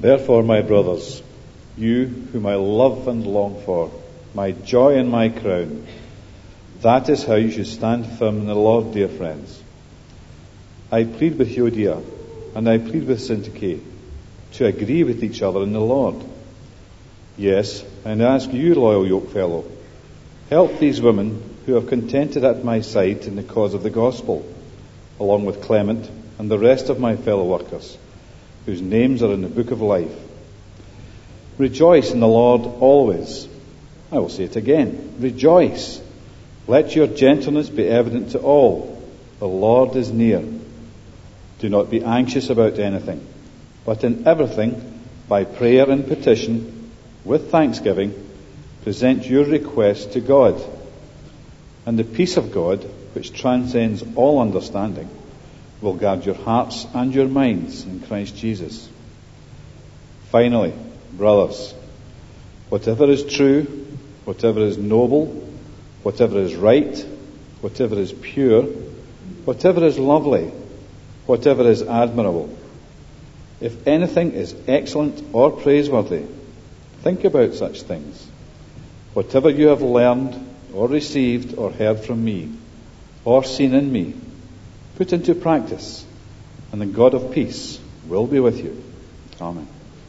Therefore, my brothers, you whom I love and long for, my joy and my crown, that is how you should stand firm in the Lord, dear friends. I plead with Euodia and I plead with Syntyche to agree with each other in the Lord. Yes, and I ask you, loyal yokefellow, help these women who have contented at my side in the cause of the gospel, along with Clement and the rest of my fellow workers, whose names are in the book of life. Rejoice in the Lord always. I will say it again. Rejoice. Let your gentleness be evident to all. The Lord is near. Do not be anxious about anything, but in everything, by prayer and petition, with thanksgiving, present your requests to God. And the peace of God, which transcends all understanding, will guard your hearts and your minds in Christ Jesus. Finally, brothers, whatever is true, whatever is noble, whatever is right, whatever is pure, whatever is lovely, whatever is admirable, if anything is excellent or praiseworthy, think about such things. Whatever you have learned or received or heard from me or seen in me, put into practice, and the God of peace will be with you. Amen.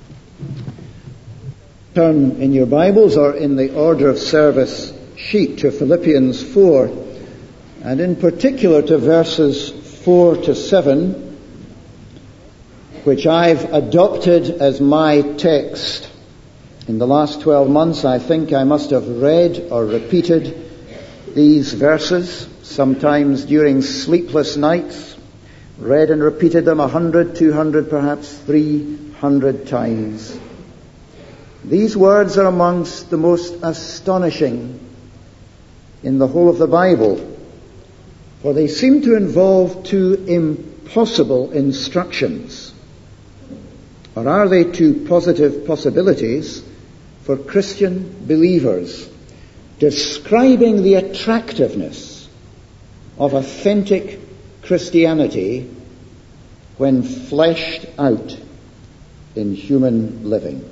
Turn in your Bibles or in the order of service sheet to Philippians 4, and in particular to verses 4 to 7, which I've adopted as my text. In the last 12 months, I think I must have read or repeated these verses, sometimes during sleepless nights, read and repeated them 100, 200, perhaps 300 times. These words are amongst the most astonishing in the whole of the Bible, for they seem to involve two impossible instructions. Or are they two positive possibilities for Christian believers, describing the attractiveness of authentic Christianity when fleshed out in human living?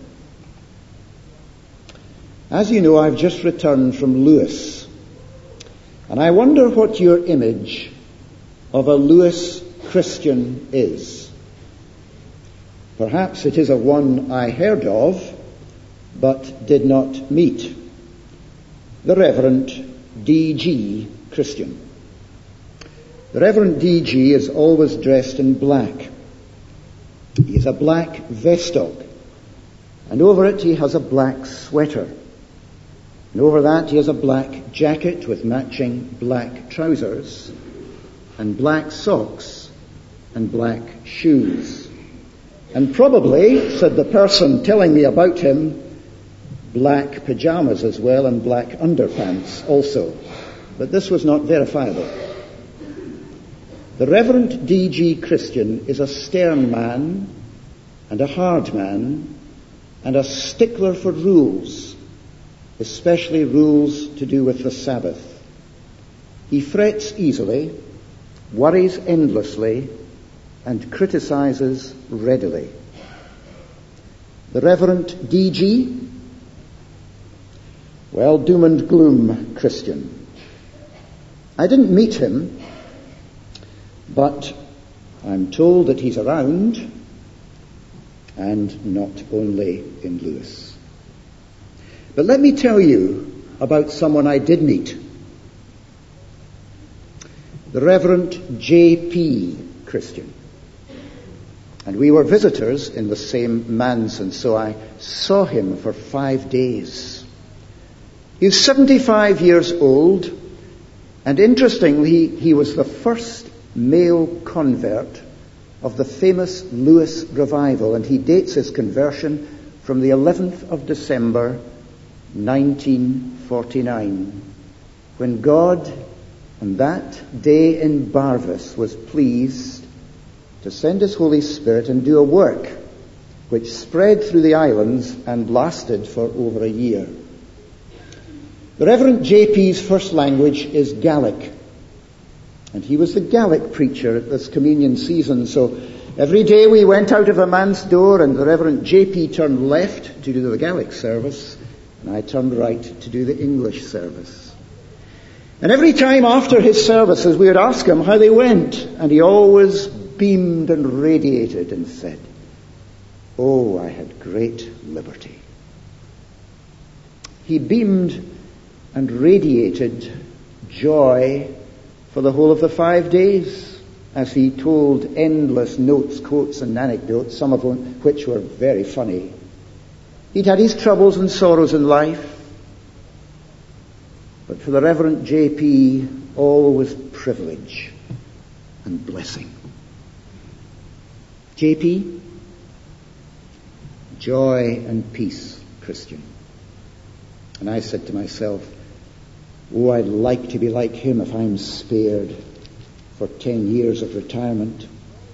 As you know, I've just returned from Lewis, and I wonder what your image of a Lewis Christian is. Perhaps it is a one I heard of, but did not meet. The Reverend D.G. Christian. The Reverend D.G. is always dressed in black. He is a black vestock, and over it he has a black sweater. And over that he has a black jacket with matching black trousers, and black socks, and black shoes. And probably, said the person telling me about him, black pajamas as well, and black underpants also. But this was not verifiable. The Reverend D.G. Christian is a stern man, and a hard man, and a stickler for rules, especially rules to do with the Sabbath. He frets easily, worries endlessly, and criticizes readily. The Reverend D.G., well, doom and gloom Christian. I didn't meet him, but I'm told that he's around, and not only in Lewis. But let me tell you about someone I did meet. The Reverend J.P. Christian. And we were visitors in the same manse, and so I saw him for 5 days. He's 75 years old, and interestingly, he was the first male convert of the famous Lewis revival, and he dates his conversion from the 11th of December, 1949, when God, on that day in Barvas, was pleased to send his Holy Spirit and do a work which spread through the islands and lasted for over a year. The Reverend J.P.'s first language is Gaelic, and he was the Gaelic preacher at this communion season, so Every day we went out of the manse door and the Reverend J.P. turned left to do the Gaelic service and I turned right to do the English service. And every time after his services we would ask him how they went, and he always beamed and radiated and said, "Oh, I had great liberty." He beamed and radiated joy for the whole of the 5 days, as he told endless notes, quotes and anecdotes, some of which were very funny. He'd had his troubles and sorrows in life, but for the Reverend J.P., all was privilege and blessing. J.P., joy and peace, Christian. And I said to myself, oh, I'd like to be like him if I'm spared for 10 years of retirement.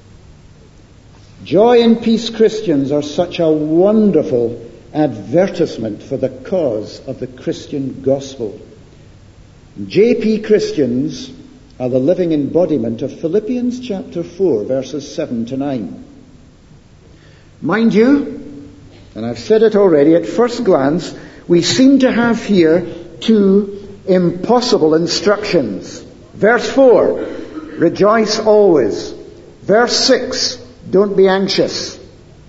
Joy and peace Christians are such a wonderful advertisement for the cause of the Christian gospel. JP Christians are the living embodiment of Philippians chapter 4, verses 7 to 9. Mind you, and I've said it already, at first glance, we seem to have here two impossible instructions. Verse 4, rejoice always. Verse 6, don't be anxious.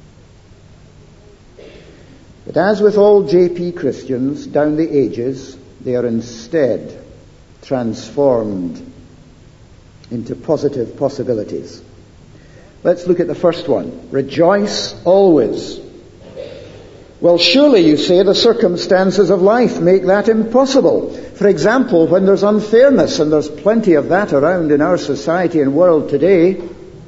But as with all JP Christians down the ages, they are instead transformed into positive possibilities. Let's look at the first one. Rejoice always. Well, surely, you say, the circumstances of life make that impossible. For example, when there's unfairness, and there's plenty of that around in our society and world today,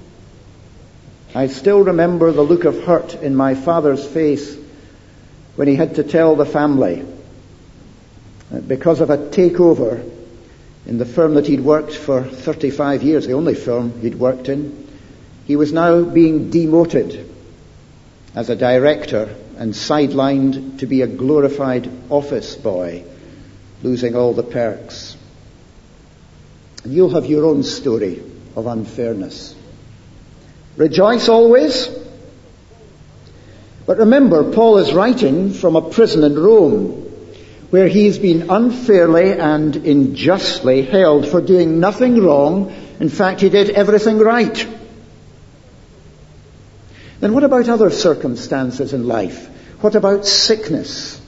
I still remember the look of hurt in my father's face when he had to tell the family that because of a takeover in the firm that he'd worked for 35 years, the only firm he'd worked in, he was now being demoted as a director and sidelined to be a glorified office boy, losing all the perks. And you'll have your own story of unfairness. Rejoice always. But remember, Paul is writing from a prison in Rome, where he's been unfairly and unjustly held for doing nothing wrong. In fact, he did everything right. Then what about other circumstances in life? What about sickness?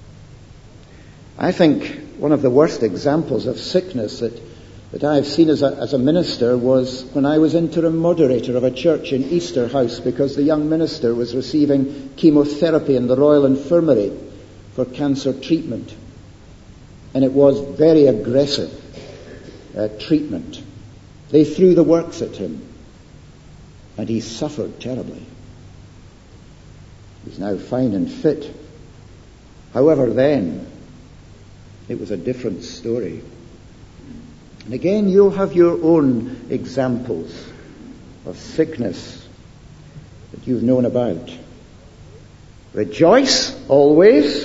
I think one of the worst examples of sickness that I've seen as a minister was when I was interim moderator of a church in Easterhouse, because the young minister was receiving chemotherapy in the Royal Infirmary for cancer treatment. And it was very aggressive treatment. They threw the works at him, and he suffered terribly. He's now fine and fit. However, then, it was a different story. And again, you'll have your own examples of sickness that you've known about. Rejoice always.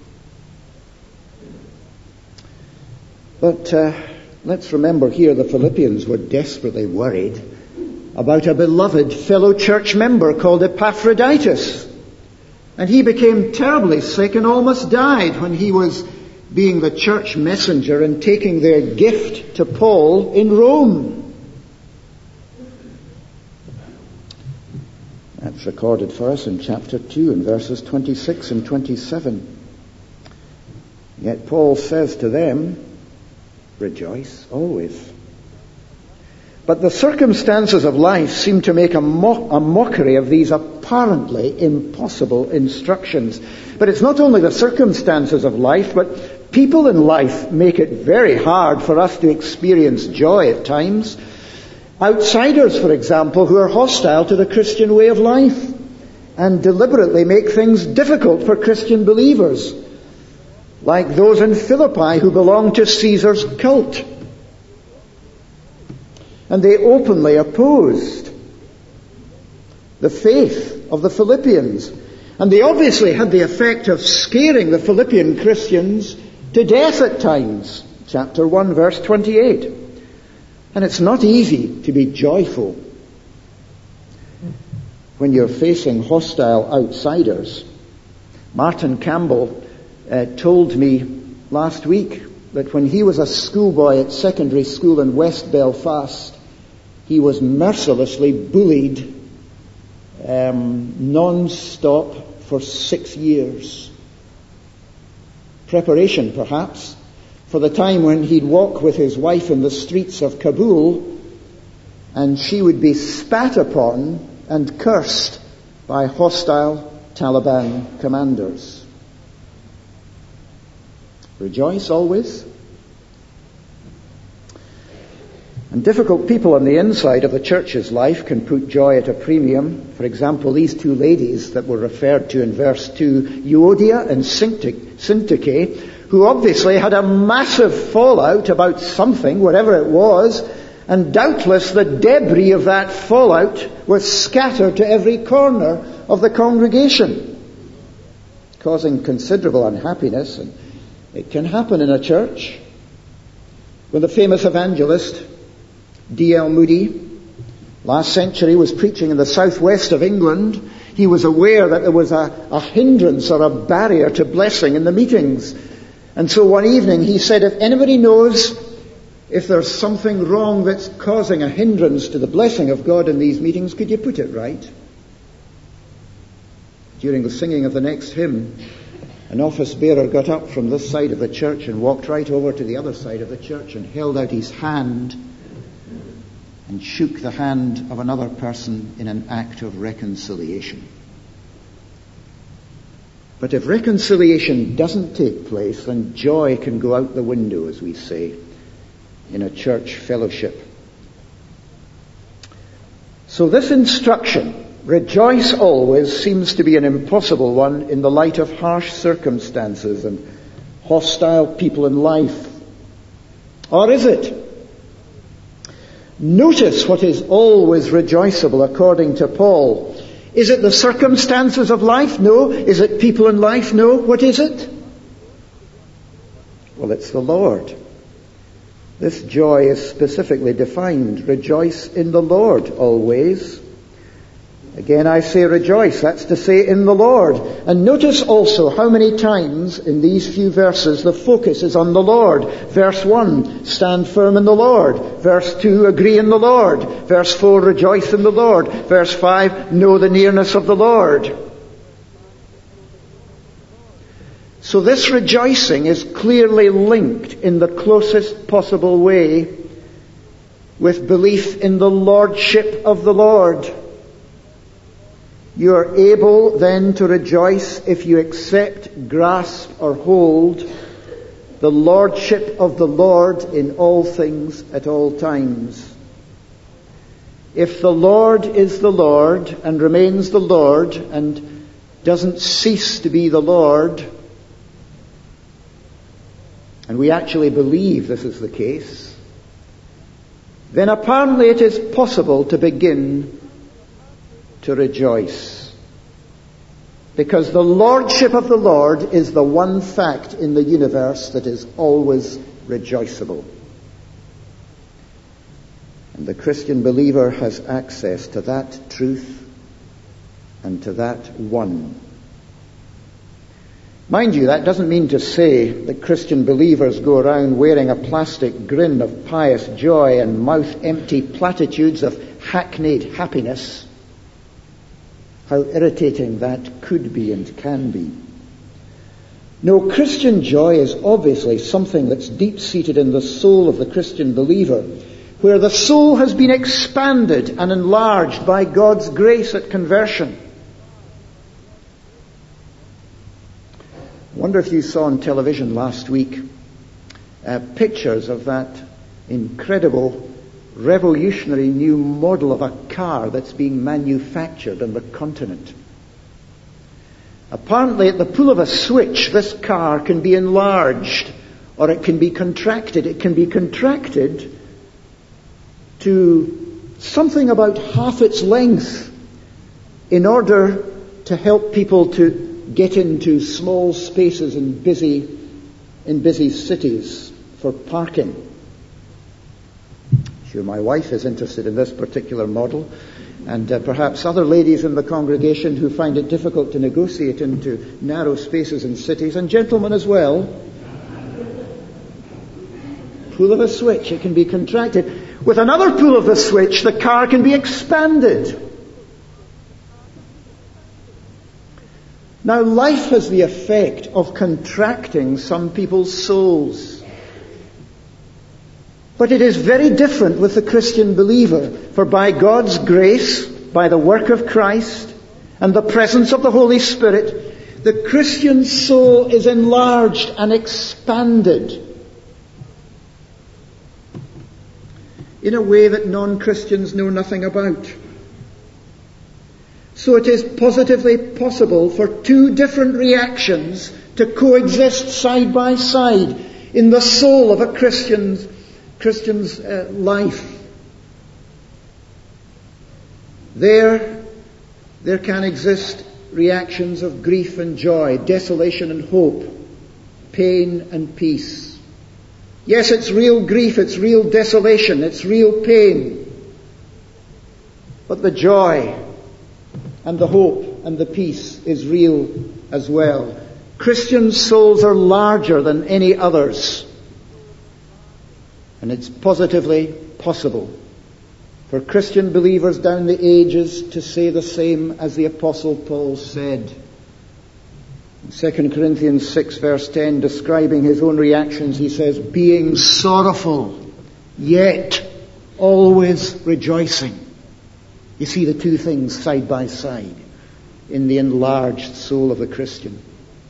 But let's remember here the Philippians were desperately worried about a beloved fellow church member called Epaphroditus. And he became terribly sick and almost died when he was being the church messenger and taking their gift to Paul in Rome. That's recorded for us in chapter 2 in verses 26 and 27. Yet Paul says to them, rejoice always. But the circumstances of life seem to make a mockery of these apparently impossible instructions. But it's not only the circumstances of life, but people in life make it very hard for us to experience joy at times. Outsiders, for example, who are hostile to the Christian way of life and deliberately make things difficult for Christian believers, like those in Philippi who belong to Caesar's cult. And they openly opposed the faith of the Philippians. And they obviously had the effect of scaring the Philippian Christians to death at times. Chapter 1, verse 28. And it's not easy to be joyful. when you're facing hostile outsiders. Martin Campbell told me last week that when he was a schoolboy at secondary school in West Belfast, he was mercilessly bullied non-stop for 6 years. Preparation, perhaps, for the time when he'd walk with his wife in the streets of Kabul and she would be spat upon and cursed by hostile Taliban commanders. Rejoice always. And difficult people on the inside of the church's life can put joy at a premium. For example, these two ladies that were referred to in verse 2, Euodia and Syntyche, who obviously had a massive fallout about something, whatever it was, and doubtless the debris of that fallout was scattered to every corner of the congregation, causing considerable unhappiness. And it can happen in a church. When the famous evangelist D.L. Moody, last century, was preaching in the southwest of England, he was aware that there was a hindrance or a barrier to blessing in the meetings. And so one evening he said, if anybody knows if there's something wrong that's causing a hindrance to the blessing of God in these meetings, could you put it right? During the singing of the next hymn, an office bearer got up from this side of the church and walked right over to the other side of the church and held out his hand and shook the hand of another person in an act of reconciliation. But if reconciliation doesn't take place, then joy can go out the window, as we say, in a church fellowship. So this instruction, rejoice always, seems to be an impossible one in the light of harsh circumstances and hostile people in life. Or is it? Notice what is always rejoiceable according to Paul. Is it the circumstances of life? No. Is it people in life? No. What is it? Well, it's the Lord. This joy is specifically defined. Rejoice in the Lord always. Again, I say rejoice. That's to say in the Lord. And notice also how many times in these few verses the focus is on the Lord. Verse 1, stand firm in the Lord. Verse 2, agree in the Lord. Verse 4, rejoice in the Lord. Verse 5, know the nearness of the Lord. So this rejoicing is clearly linked in the closest possible way with belief in the lordship of the Lord. You are able then to rejoice if you accept, grasp, or hold the lordship of the Lord in all things at all times. If the Lord is the Lord and remains the Lord and doesn't cease to be the Lord, and we actually believe this is the case, then apparently it is possible to begin to rejoice. Because the lordship of the Lord is the one fact in the universe that is always rejoiceable. And the Christian believer has access to that truth and to that one. Mind you, that doesn't mean to say that Christian believers go around wearing a plastic grin of pious joy and mouth-empty platitudes of hackneyed happiness. How irritating that could be and can be. No, Christian joy is obviously something that's deep-seated in the soul of the Christian believer, where the soul has been expanded and enlarged by God's grace at conversion. I wonder if you saw on television last week pictures of that incredible revolutionary new model of a car that's being manufactured on the continent. Apparently at the pull of a switch, this car can be enlarged or it can be contracted. It can be contracted to something about half its length in order to help people to get into small spaces in busy cities for parking. Sure, my wife is interested in this particular model. and perhaps other ladies in the congregation who find it difficult to negotiate into narrow spaces in cities, and gentlemen as well. Pull of a switch, it can be contracted. With another pull of the switch, the car can be expanded. Now, life has the effect of contracting some people's souls. But it is very different with the Christian believer. For by God's grace, by the work of Christ, and the presence of the Holy Spirit, the Christian soul is enlarged and expanded in a way that non-Christians know nothing about. So it is positively possible for two different reactions to coexist side by side in the soul of a Christian's life. There can exist reactions of grief and joy, desolation and hope, pain and peace. Yes, it's real grief, it's real desolation, it's real pain. But the joy and the hope and the peace is real as well. Christian souls are larger than any others. And it's positively possible for Christian believers down the ages to say the same as the Apostle Paul said. In 2 Corinthians 6 verse 10, describing his own reactions, he says, being sorrowful, yet always rejoicing. You see the two things side by side in the enlarged soul of the Christian.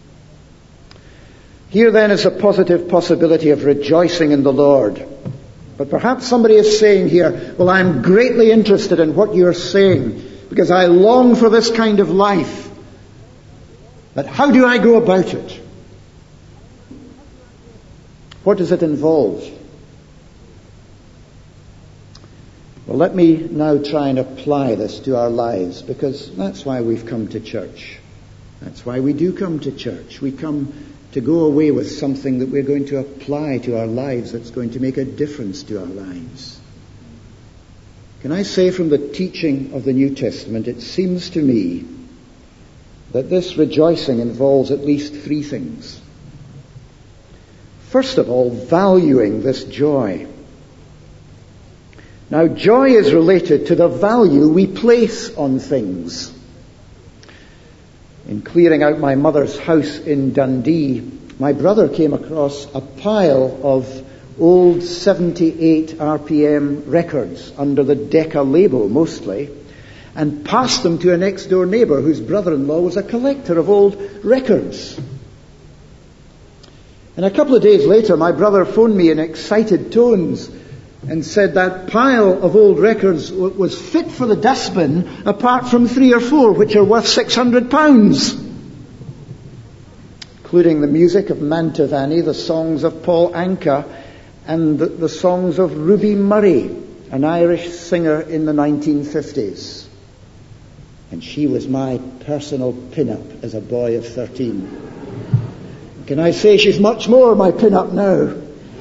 Here then is a positive possibility of rejoicing in the Lord. But perhaps somebody is saying here, well, I'm greatly interested in what you're saying because I long for this kind of life. But how do I go about it? What does it involve? Well, let me now try and apply this to our lives, because that's why we've come to church. That's why we do come to church. We come to go away with something that we're going to apply to our lives that's going to make a difference to our lives. Can I say from the teaching of the New Testament, it seems to me that this rejoicing involves at least three things. First of all, valuing this joy. Now, joy is related to the value we place on things. In clearing out my mother's house in Dundee, my brother came across a pile of old 78 RPM records under the Decca label mostly, and passed them to a next-door neighbour whose brother-in-law was a collector of old records. And a couple of days later, my brother phoned me in excited tones and said that pile of old records was fit for the dustbin, apart from 3 or 4 which are worth £600, including the music of Mantovani, the songs of Paul Anka, and the songs of Ruby Murray, an Irish singer in the 1950s. And she was my personal pin-up as a boy of 13. Can I say she's much more my pin-up now?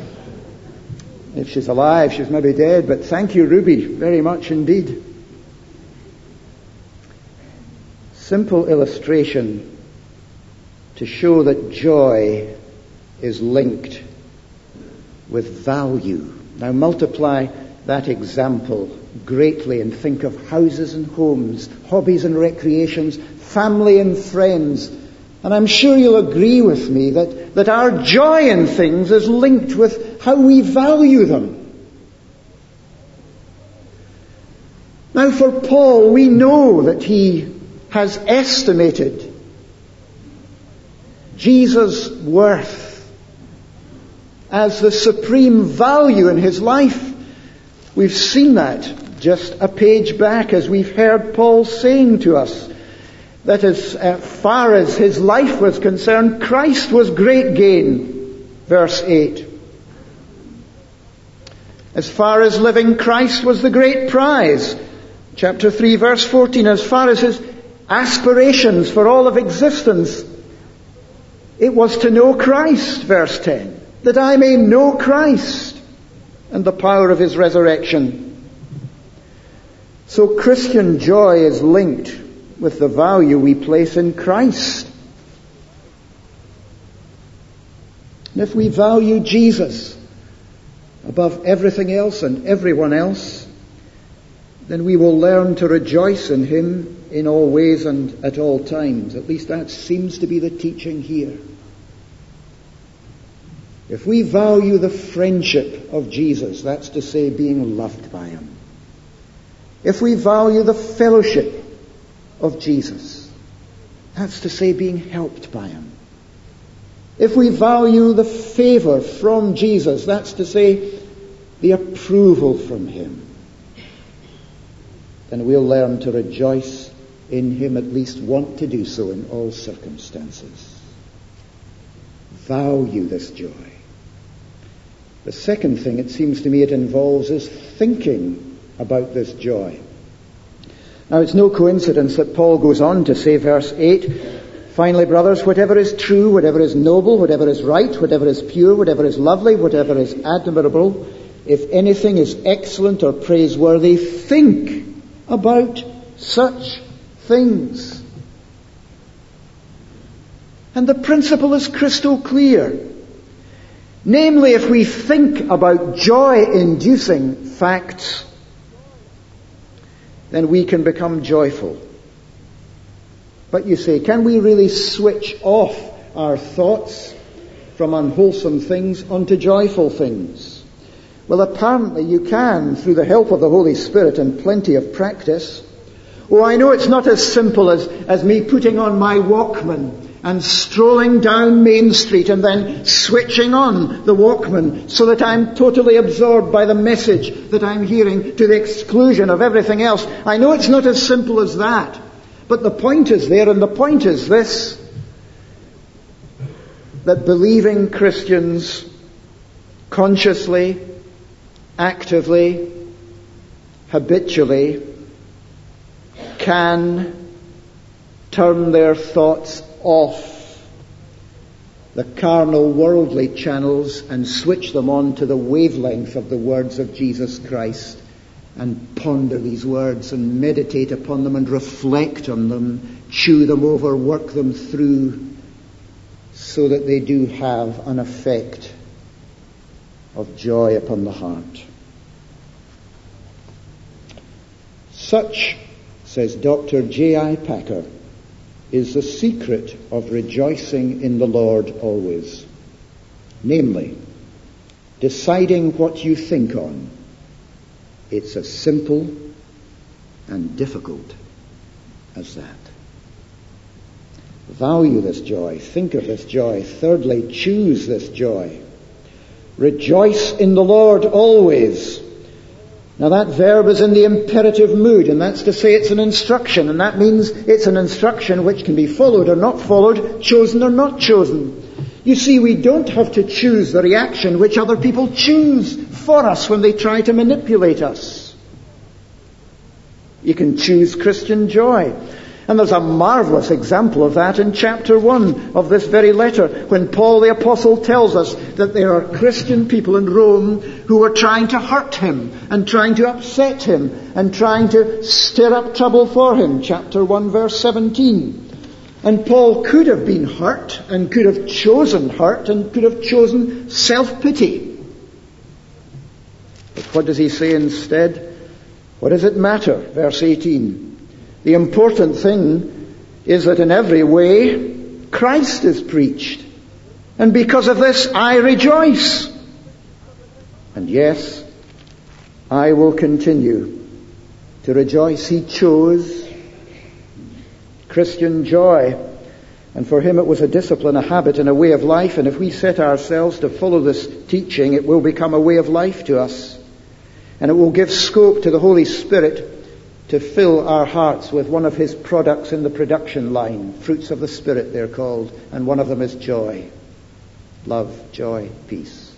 If she's alive, she's maybe dead, but thank you, Ruby, very much indeed. Simple illustration to show that joy is linked with value. Now multiply that example greatly and think of houses and homes, hobbies and recreations, family and friends. And I'm sure you'll agree with me that our joy in things is linked with how we value them. Now for Paul, we know that he has estimated Jesus' worth as the supreme value in his life. We've seen that just a page back as we've heard Paul saying to us that as far as his life was concerned, Christ was great gain. Verse 8. As far as living, Christ was the great prize. Chapter 3, verse 14. As far as his aspirations for all of existence, it was to know Christ. Verse 10. That I may know Christ and the power of his resurrection. So Christian joy is linked with the value we place in Christ. And if we value Jesus above everything else and everyone else, then we will learn to rejoice in him in all ways and at all times. At least that seems to be the teaching here. If we value the friendship of Jesus, that's to say being loved by him. If we value the fellowship of Jesus, that's to say being helped by him. If we value the favor from Jesus, that's to say the approval from him, then we'll learn to rejoice in him, at least want to do so in all circumstances. Value this joy. The second thing, it seems to me, it involves is thinking about this joy. Now, it's no coincidence that Paul goes on to say, verse 8, finally, brothers, whatever is true, whatever is noble, whatever is right, whatever is pure, whatever is lovely, whatever is admirable, if anything is excellent or praiseworthy, think about such things. And the principle is crystal clear. Namely, if we think about joy-inducing facts, then we can become joyful. But you say, can we really switch off our thoughts from unwholesome things onto joyful things? Well, apparently you can, through the help of the Holy Spirit and plenty of practice. Oh, I know it's not as simple as me putting on my Walkman and strolling down Main Street and then switching on the Walkman so that I'm totally absorbed by the message that I'm hearing to the exclusion of everything else. I know it's not as simple as that. But the point is there, and the point is this, that believing Christians consciously, actively, habitually can turn their thoughts off the carnal, worldly channels and switch them on to the wavelength of the words of Jesus Christ and ponder these words and meditate upon them and reflect on them, chew them over, work them through, so that they do have an effect of joy upon the heart. Such, says Dr. J.I. Packer, is the secret of rejoicing in the Lord always. Namely, deciding what you think on. It's as simple and difficult as that. Value this joy. Think of this joy. Thirdly, choose this joy. Rejoice in the Lord always. Now that verb is in the imperative mood, and that's to say it's an instruction, and that means it's an instruction which can be followed or not followed, chosen or not chosen. You see, we don't have to choose the reaction which other people choose for us when they try to manipulate us. You can choose Christian joy. And there's a marvelous example of that in chapter 1 of this very letter, when Paul the Apostle tells us that there are Christian people in Rome who were trying to hurt him and trying to upset him and trying to stir up trouble for him. Chapter 1 verse 17. And Paul could have been hurt and could have chosen hurt and could have chosen self-pity. But what does he say instead? What does it matter? Verse 18. The important thing is that in every way Christ is preached. And because of this I rejoice. And yes, I will continue to rejoice. He chose Christian joy. And for him it was a discipline, a habit, and a way of life. And if we set ourselves to follow this teaching, it will become a way of life to us. And it will give scope to the Holy Spirit to fill our hearts with one of his products in the production line. Fruits of the Spirit, they're called. And one of them is joy. Love, joy, peace.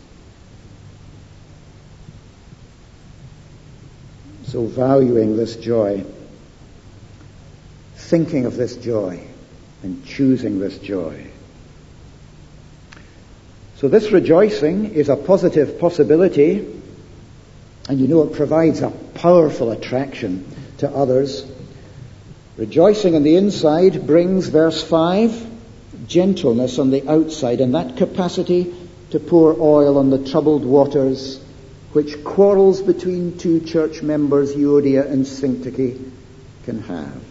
So valuing this joy, thinking of this joy, and choosing this joy. So this rejoicing is a positive possibility, and you know it provides a powerful attraction to others. Rejoicing on the inside brings, verse 5, gentleness on the outside, and that capacity to pour oil on the troubled waters which quarrels between two church members, Euodia and Syntyche, can have.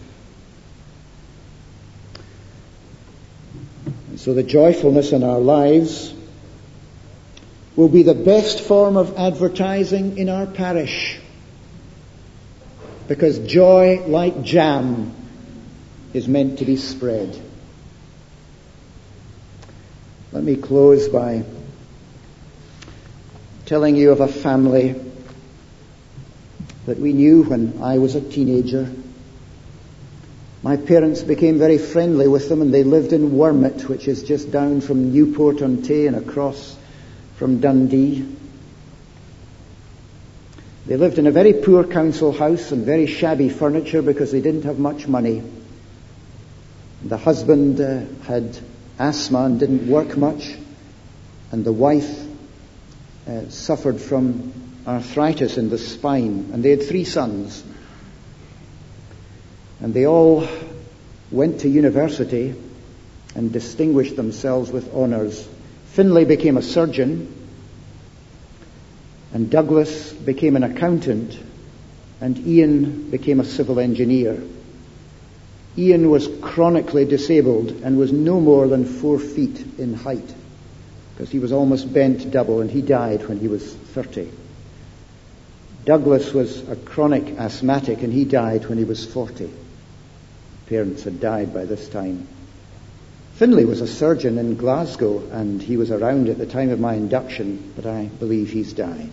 And so the joyfulness in our lives will be the best form of advertising in our parish, because joy, like jam, is meant to be spread. Let me close by telling you of a family that we knew when I was a teenager. My parents became very friendly with them, and they lived in Wormit, which is just down from Newport-on-Tay and across from Dundee. They lived in a very poor council house and very shabby furniture because they didn't have much money. The husband had asthma and didn't work much, and the wife suffered from arthritis in the spine, and they had 3 sons. And they all went to university and distinguished themselves with honours. Finlay became a surgeon, and Douglas became an accountant, and Ian became a civil engineer. Ian was chronically disabled and was no more than 4 feet in height, because he was almost bent double, and he died when he was 30. Douglas was a chronic asthmatic, and he died when he was 40. Parents had died by this time. Finlay was a surgeon in Glasgow, and he was around at the time of my induction, but I believe he's died.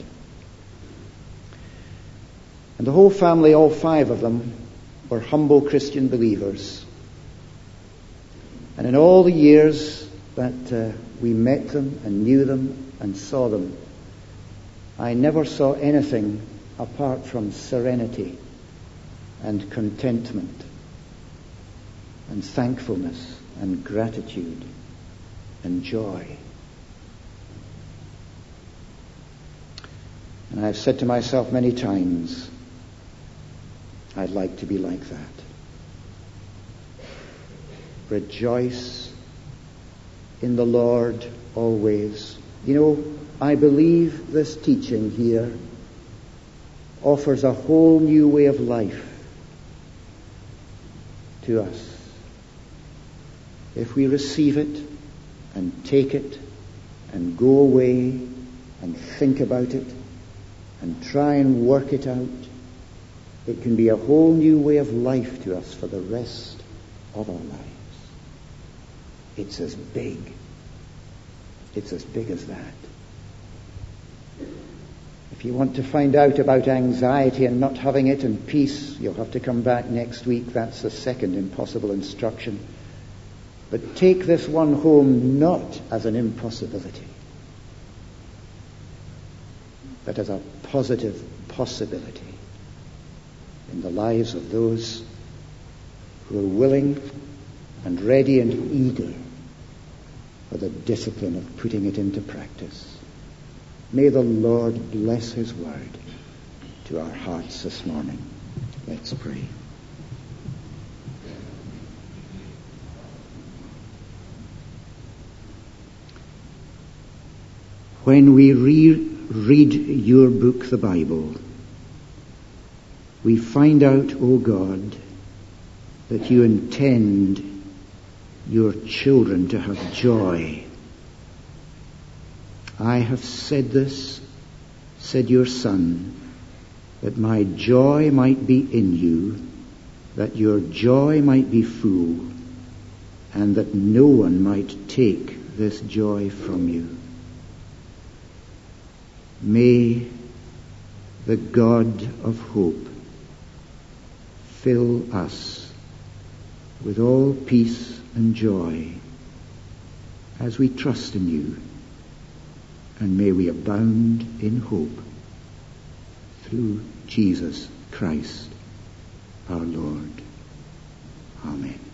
And the whole family, all 5 of them, were humble Christian believers. And in all the years that we met them and knew them and saw them, I never saw anything apart from serenity and contentment and thankfulness and gratitude and joy. And I've said to myself many times, I'd like to be like that. Rejoice in the Lord always. You know, I believe this teaching here offers a whole new way of life to us. If we receive it and take it and go away and think about it and try and work it out, it can be a whole new way of life to us for the rest of our lives. It's as big. It's as big as that. If you want to find out about anxiety and not having it and peace, you'll have to come back next week. That's the second impossible instruction. But take this one home not as an impossibility, but as a positive possibility in the lives of those who are willing and ready and eager for the discipline of putting it into practice. May the Lord bless His word to our hearts this morning. Let's pray. When we read your book, the Bible, we find out, O God, that you intend your children to have joy. I have said this, said your Son, that my joy might be in you, that your joy might be full, and that no one might take this joy from you. May the God of hope fill us with all peace and joy as we trust in you, and may we abound in hope through Jesus Christ our Lord. Amen.